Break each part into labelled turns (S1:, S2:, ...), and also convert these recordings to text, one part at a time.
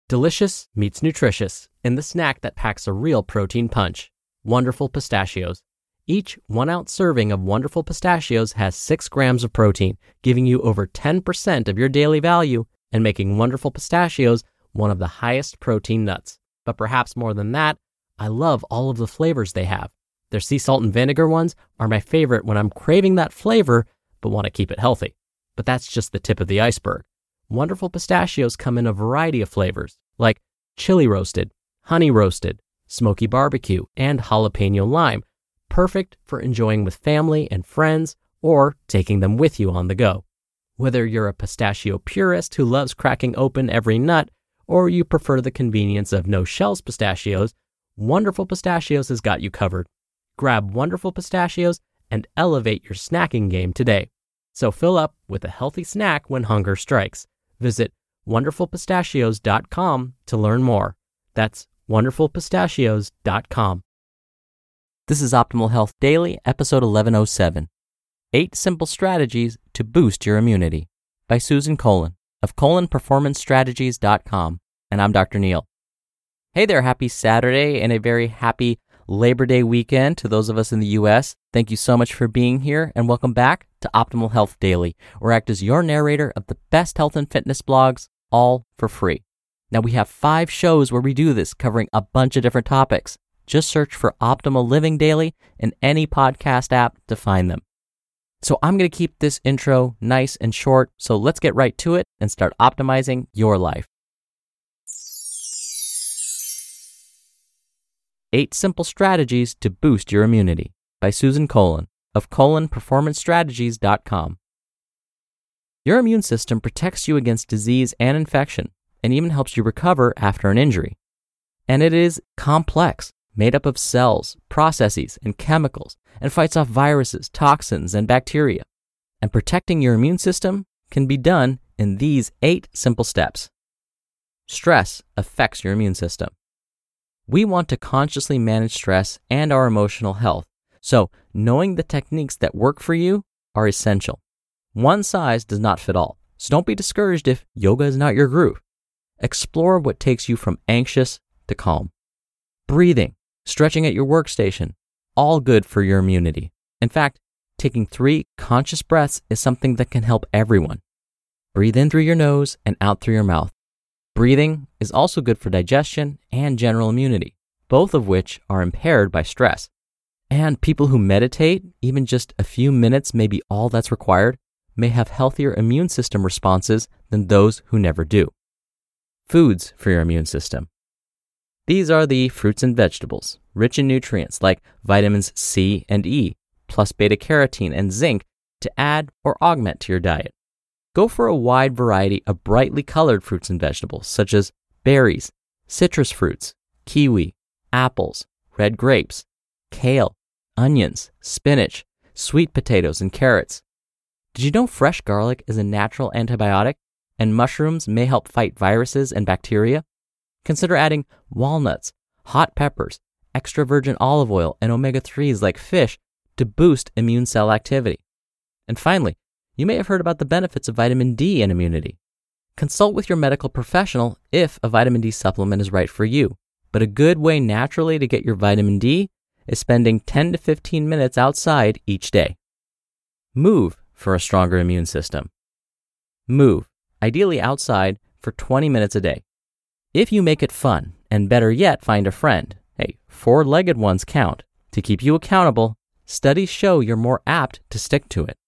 S1: Delicious meets nutritious in the snack that packs a real protein punch. Wonderful Pistachios. Each 1-ounce serving of Wonderful Pistachios has 6 grams of protein, giving you over 10% of your daily value and making Wonderful Pistachios one of the highest protein nuts. But perhaps more than that, I love all of the flavors they have. Their sea salt and vinegar ones are my favorite when I'm craving that flavor but want to keep it healthy. But that's just the tip of the iceberg. Wonderful Pistachios come in a variety of flavors, like chili roasted, honey roasted, smoky barbecue, and jalapeno lime, perfect for enjoying with family and friends or taking them with you on the go. Whether you're a pistachio purist who loves cracking open every nut, or you prefer the convenience of no-shells pistachios, Wonderful Pistachios has got you covered. Grab Wonderful Pistachios and elevate your snacking game today. So fill up with a healthy snack when hunger strikes. Visit wonderfulpistachios.com to learn more. That's wonderfulpistachios.com. This is Optimal Health Daily, episode 1107. 8 Simple Strategies to Boost Your Immunity by Susan Colin of ColinPerformanceStrategies.com. And I'm Dr. Neil. Hey there, happy Saturday and a very happy Labor Day weekend to those of us in the U.S. Thank you so much for being here and welcome back to Optimal Health Daily, where I act as your narrator of the best health and fitness blogs, all for free. Now we have 5 shows where we do this, covering a bunch of different topics. Just search for Optimal Living Daily in any podcast app to find them. So I'm going to keep this intro nice and short, so let's get right to it and start optimizing your life. 8 Simple Strategies to Boost Your Immunity by Susan Colin of ColinPerformanceStrategies.com. Your immune system protects you against disease and infection, and even helps you recover after an injury. And it is complex, made up of cells, processes, and chemicals, and fights off viruses, toxins, and bacteria. And protecting your immune system can be done in these 8 simple steps. Stress affects your immune system. We want to consciously manage stress and our emotional health, so knowing the techniques that work for you are essential. One size does not fit all, so don't be discouraged if yoga is not your groove. Explore what takes you from anxious to calm. Breathing, stretching at your workstation, all good for your immunity. In fact, taking 3 conscious breaths is something that can help everyone. Breathe in through your nose and out through your mouth. Breathing is also good for digestion and general immunity, both of which are impaired by stress. And people who meditate, even just a few minutes may be all that's required, may have healthier immune system responses than those who never do. Foods for your immune system. These are the fruits and vegetables, rich in nutrients like vitamins C and E, plus beta-carotene and zinc to add or augment to your diet. Go for a wide variety of brightly colored fruits and vegetables, such as berries, citrus fruits, kiwi, apples, red grapes, kale, onions, spinach, sweet potatoes, and carrots. Did you know fresh garlic is a natural antibiotic, and mushrooms may help fight viruses and bacteria? Consider adding walnuts, hot peppers, extra virgin olive oil, and omega-3s like fish to boost immune cell activity. And finally, you may have heard about the benefits of vitamin D in immunity. Consult with your medical professional if a vitamin D supplement is right for you, but a good way naturally to get your vitamin D is spending 10 to 15 minutes outside each day. Move for a stronger immune system. Move, ideally outside, for 20 minutes a day. If you make it fun, and better yet, find a friend, 4-legged ones count, to keep you accountable, studies show you're more apt to stick to it.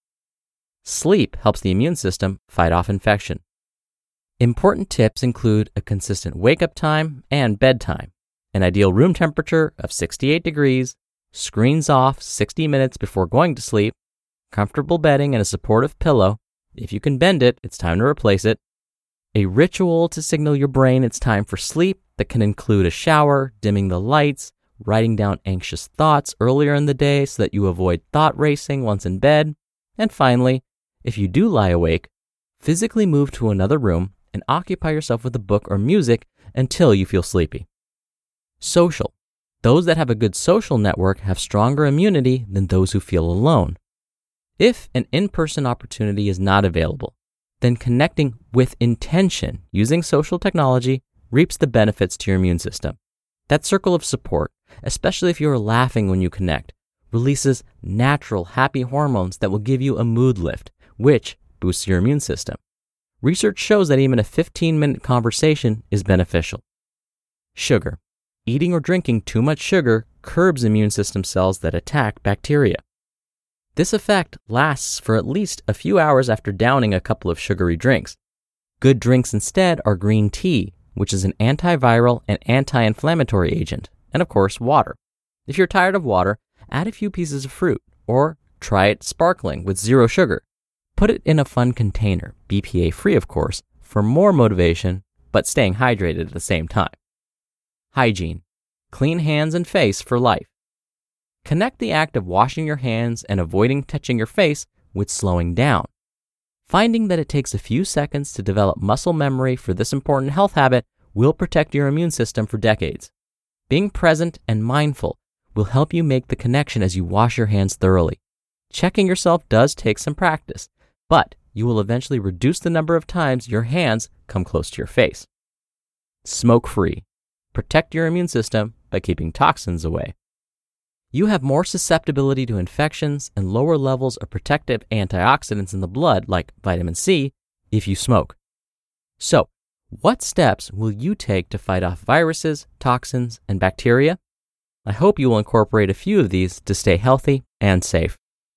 S1: Sleep helps the immune system fight off infection. Important tips include a consistent wake-up time and bedtime, an ideal room temperature of 68 degrees, screens off 60 minutes before going to sleep, comfortable bedding and a supportive pillow. If you can bend it, it's time to replace it. A ritual to signal your brain it's time for sleep that can include a shower, dimming the lights, writing down anxious thoughts earlier in the day so that you avoid thought racing once in bed. And finally, if you do lie awake, physically move to another room and occupy yourself with a book or music until you feel sleepy. Social. Those that have a good social network have stronger immunity than those who feel alone. If an in-person opportunity is not available, then connecting with intention using social technology reaps the benefits to your immune system. That circle of support, especially if you are laughing when you connect, releases natural, happy hormones that will give you a mood lift, which boosts your immune system. Research shows that even a 15-minute conversation is beneficial. Sugar. Eating or drinking too much sugar curbs immune system cells that attack bacteria. This effect lasts for at least a few hours after downing a couple of sugary drinks. Good drinks instead are green tea, which is an antiviral and anti-inflammatory agent, and of course, water. If you're tired of water, add a few pieces of fruit, or try it sparkling with zero sugar. Put it in a fun container, BPA-free of course, for more motivation, but staying hydrated at the same time. Hygiene. Clean hands and face for life. Connect the act of washing your hands and avoiding touching your face with slowing down. Finding that it takes a few seconds to develop muscle memory for this important health habit will protect your immune system for decades. Being present and mindful will help you make the connection as you wash your hands thoroughly. Checking yourself does take some practice, but you will eventually reduce the number of times your hands come close to your face. Smoke-free. Protect your immune system by keeping toxins away. You have more susceptibility to infections and lower levels of protective antioxidants in the blood, like vitamin C, if you smoke. So, what steps will you take to fight off viruses, toxins, and bacteria? I hope you will incorporate a few of these to stay healthy and safe.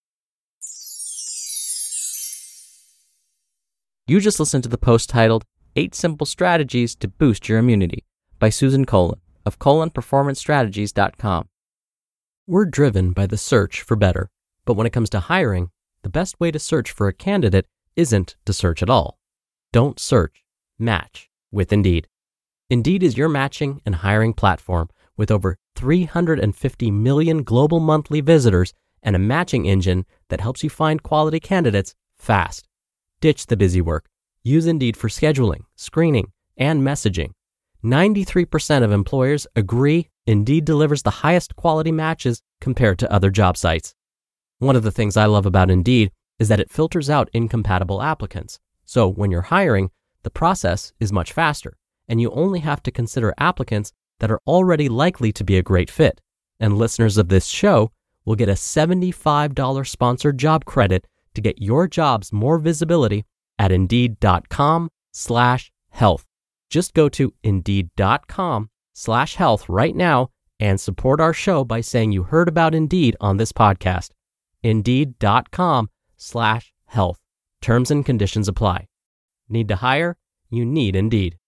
S1: You just listened to the post titled 8 Simple Strategies to Boost Your Immunity by Susan Colin of colonperformancestrategies.com. We're driven by the search for better, but when it comes to hiring, the best way to search for a candidate isn't to search at all. Don't search, match with Indeed. Indeed is your matching and hiring platform with over 350 million global monthly visitors and a matching engine that helps you find quality candidates fast. Ditch the busy work. Use Indeed for scheduling, screening, and messaging. 93% of employers agree Indeed delivers the highest quality matches compared to other job sites. One of the things I love about Indeed is that it filters out incompatible applicants. So when you're hiring, the process is much faster, and you only have to consider applicants that are already likely to be a great fit. And listeners of this show will get a $75 sponsored job credit to get your jobs more visibility at Indeed.com/health. Just go to Indeed.com/health right now and support our show by saying you heard about Indeed on this podcast. Indeed.com/health. Terms and conditions apply. Need to hire? You need Indeed.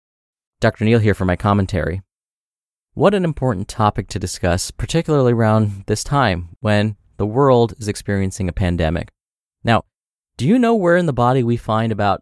S1: Dr. Neal here for my commentary. What an important topic to discuss, particularly around this time when the world is experiencing a pandemic. Now, do you know where in the body we find about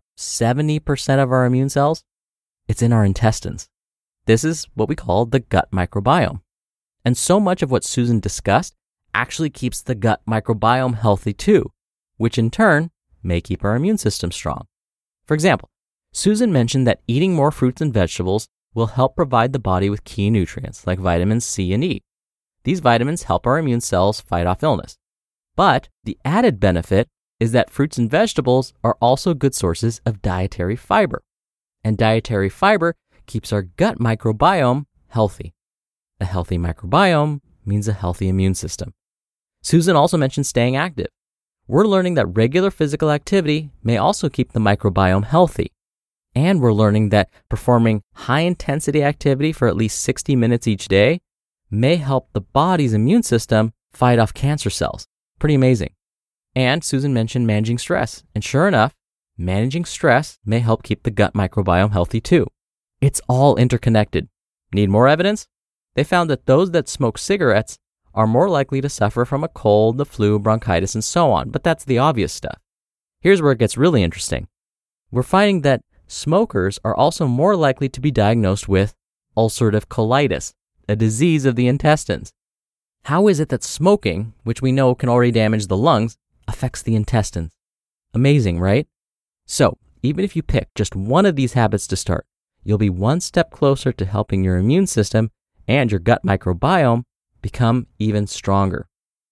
S1: 70% of our immune cells? It's in our intestines. This is what we call the gut microbiome. And so much of what Susan discussed actually keeps the gut microbiome healthy too, which in turn may keep our immune system strong. For example, Susan mentioned that eating more fruits and vegetables will help provide the body with key nutrients like vitamins C and E. These vitamins help our immune cells fight off illness. But the added benefit is that fruits and vegetables are also good sources of dietary fiber. And dietary fiber keeps our gut microbiome healthy. A healthy microbiome means a healthy immune system. Susan also mentioned staying active. We're learning that regular physical activity may also keep the microbiome healthy. And we're learning that performing high-intensity activity for at least 60 minutes each day may help the body's immune system fight off cancer cells. Pretty amazing. And Susan mentioned managing stress. And sure enough, managing stress may help keep the gut microbiome healthy too. It's all interconnected. Need more evidence? They found that those that smoke cigarettes are more likely to suffer from a cold, the flu, bronchitis, and so on. But that's the obvious stuff. Here's where it gets really interesting. We're finding that smokers are also more likely to be diagnosed with ulcerative colitis, a disease of the intestines. How is it that smoking, which we know can already damage the lungs, affects the intestines? Amazing, right? So, even if you pick just one of these habits to start, you'll be one step closer to helping your immune system and your gut microbiome become even stronger.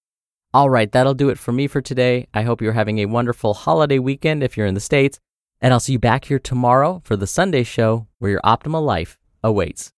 S1: All right, that'll do it for me for today. I hope you're having a wonderful holiday weekend if you're in the States, and I'll see you back here tomorrow for the Sunday show where your optimal life awaits.